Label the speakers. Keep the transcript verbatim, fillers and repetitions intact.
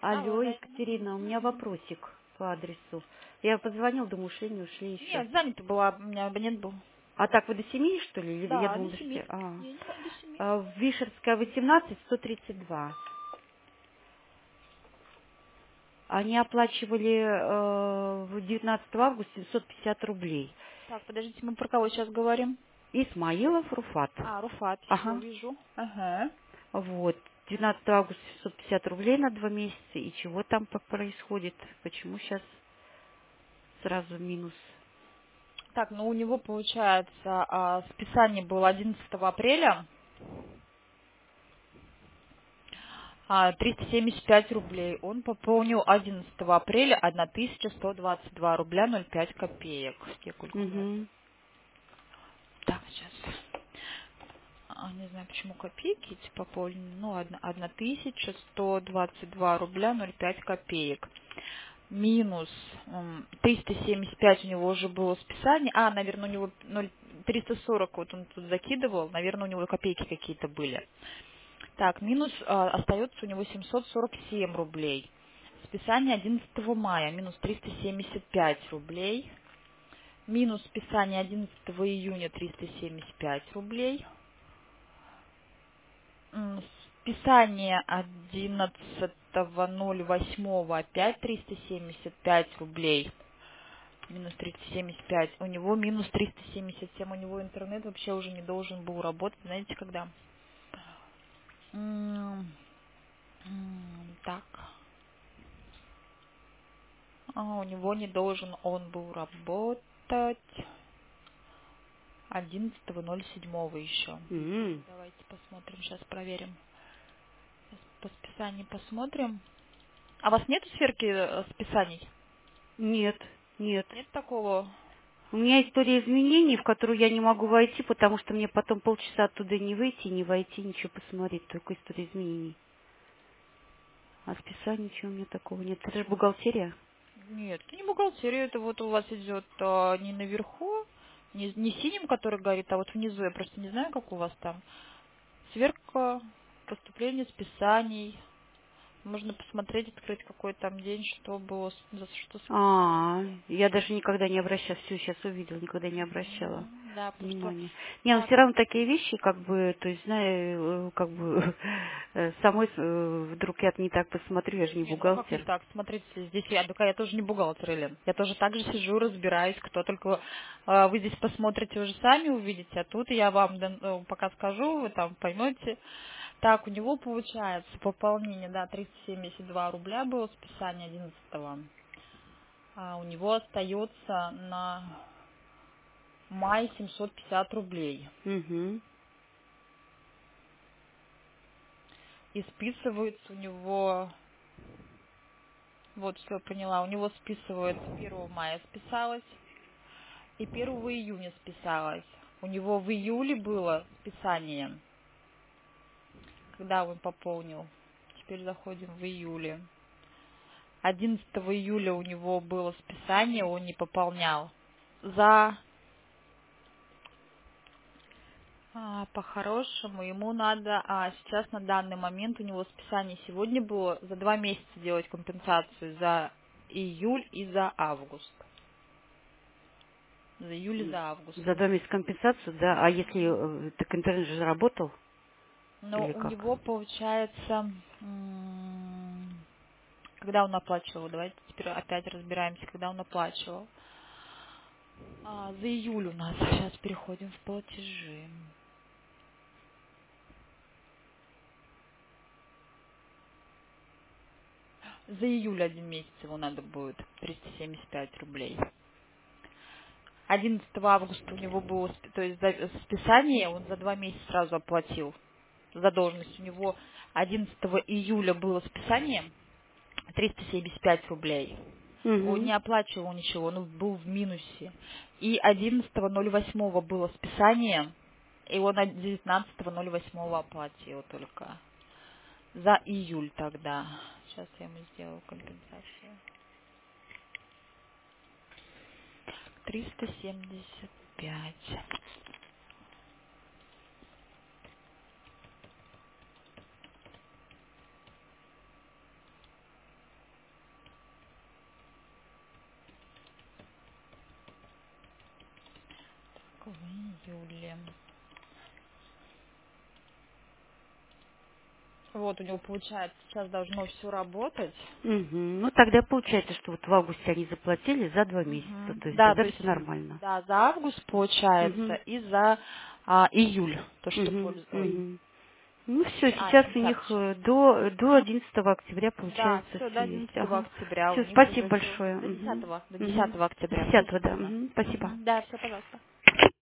Speaker 1: Алло,
Speaker 2: Алло, да.
Speaker 1: Екатерина, у меня
Speaker 2: Мгм.
Speaker 1: вопросик по адресу. Я позвонил, думаю, ушли, не ушли еще.
Speaker 2: Нет, занята была, у меня абонент был.
Speaker 1: А так вы до семи, что ли? Или я
Speaker 2: Да, до
Speaker 1: думала, до
Speaker 2: семи.
Speaker 1: шести. А.
Speaker 2: Не, не, до семи.
Speaker 1: А, в Вишерская, восемнадцать, сто тридцать два. Они оплачивали э, в девятнадцатого августа семьсот пятьдесят рублей.
Speaker 2: Так, подождите, мы про кого сейчас говорим?
Speaker 1: Исмаилов, Руфат.
Speaker 2: А, Руфат, еще
Speaker 1: Ага.
Speaker 2: вижу. Ага.
Speaker 1: Вот. девятнадцатого августа семьсот пятьдесят рублей на два месяца. И чего там по- происходит? Почему сейчас сразу минус?
Speaker 2: Так, ну у него получается, а, списание было одиннадцатого апреля, а, триста семьдесят пять рублей. Он пополнил одиннадцатого апреля тысяча сто двадцать два рубля ноль пять копеек. Сколько у нас?
Speaker 1: Угу.
Speaker 2: Так, сейчас. А, не знаю, почему копейки эти пополнены. Ну, ладно, тысяча сто двадцать два рубля ноль пять копеек. Минус м, триста семьдесят пять у него уже было списание. А, наверное, у него ноль триста сорок вот он тут закидывал. Наверное, у него копейки какие-то были. Так, минус а, остается у него семьсот сорок семь рублей. Списание одиннадцатого мая. Минус триста семьдесят пять рублей. Минус списание одиннадцатого июня триста семьдесят пять рублей. М, Списание одиннадцатого ноль восьмого опять триста семьдесят пять рублей. Минус триста семьдесят пять. У него минус триста семьдесят семь. У него интернет вообще уже не должен был работать. Знаете, когда? М, м, Так. А, у него не должен он был работать одиннадцатого ноль седьмого еще.
Speaker 1: М.
Speaker 2: Давайте посмотрим, сейчас проверим. Щас по списанию посмотрим. А у вас нет сверки э, списаний?
Speaker 1: Нет, нет.
Speaker 2: Нет такого?
Speaker 1: У меня история изменений, в которую я не могу войти, потому что мне потом полчаса оттуда не выйти, не войти, ничего посмотреть. Только история изменений. А списания ничего у меня такого нет. Это же бухгалтерия.
Speaker 2: Нет, это не бухгалтерия, это вот у вас идет а, не наверху, не, не синим, который горит, а вот внизу. Я просто не знаю, как у вас там. Сверка, поступление списаний. Можно посмотреть, открыть какой там день, что было, с- за что списалось.
Speaker 1: А, я даже никогда не обращалась. Все, сейчас увидела, никогда не обращала
Speaker 2: Мгм, да, потому что
Speaker 1: внимания. Не, ну
Speaker 2: так,
Speaker 1: все равно такие вещи, как бы, то есть, знаю, э, как бы, э, самой э, вдруг я не так посмотрю, я же не
Speaker 2: нет, ну как не
Speaker 1: бухгалтер.
Speaker 2: так? Смотрите, здесь я, только я тоже не бухгалтер, Елена. Я тоже так же сижу, разбираюсь, кто только а, вы здесь посмотрите, уже сами увидите, а тут я вам дан- э, пока скажу, вы там поймете. Так, у него получается пополнение, да, триста семьдесят два рубля было списание одиннадцатого. А у него остается на май семьсот пятьдесят рублей.
Speaker 1: Угу.
Speaker 2: И списывается у него, вот все поняла, у него списывается первого мая списалось и первого июня списалось. У него в июле было списание, когда он пополнил. Теперь заходим в июле. одиннадцатого июля у него было списание, он не пополнял. За а, по-хорошему ему надо, а сейчас на данный момент у него списание сегодня было за два месяца делать компенсацию за июль и за август. За июль и за август.
Speaker 1: За два месяца компенсацию, да? А если, э, так интернет же работал?
Speaker 2: Но
Speaker 1: Или
Speaker 2: у
Speaker 1: как?
Speaker 2: него получается, м, когда он оплачивал, давайте теперь опять разбираемся, когда он оплачивал. А, за июль у нас, сейчас переходим в платежи. За июль один месяц его надо будет триста семьдесят пять рублей. одиннадцатого августа у него было, спи- то есть за- списание, он за два месяца сразу оплатил задолженность. У него одиннадцатого июля было списание триста семьдесят пять рублей. Он
Speaker 1: Угу.
Speaker 2: не оплачивал ничего, он был в минусе. И одиннадцатого ноль восьмого было списание, и он девятнадцатого ноль восьмого оплатил только. За июль тогда. Сейчас я ему сделаю компенсацию. триста семьдесят пять. В июле. Вот у него получается, сейчас должно все работать.
Speaker 1: Угу. Ну, тогда получается, что вот в августе они заплатили за два месяца.
Speaker 2: Мгм.
Speaker 1: То есть
Speaker 2: Да,
Speaker 1: тогда
Speaker 2: то
Speaker 1: все
Speaker 2: есть,
Speaker 1: нормально.
Speaker 2: да, за август получается
Speaker 1: Угу.
Speaker 2: и за а, июль, то, что
Speaker 1: Угу.
Speaker 2: пользовалось.
Speaker 1: Угу. Ну, все,
Speaker 2: А,
Speaker 1: сейчас у них
Speaker 2: сентябрь.
Speaker 1: э, до, до одиннадцатого октября,
Speaker 2: Да,
Speaker 1: получается,
Speaker 2: все, до
Speaker 1: все есть.
Speaker 2: одиннадцатого
Speaker 1: Ага.
Speaker 2: октября у
Speaker 1: Все,
Speaker 2: них
Speaker 1: спасибо
Speaker 2: уже все.
Speaker 1: большое.
Speaker 2: До
Speaker 1: Угу.
Speaker 2: десятого, до
Speaker 1: Угу.
Speaker 2: десятого
Speaker 1: До
Speaker 2: октября все
Speaker 1: десятого, да.
Speaker 2: списано.
Speaker 1: Угу. Спасибо.
Speaker 2: Мгм. Да, все, пожалуйста.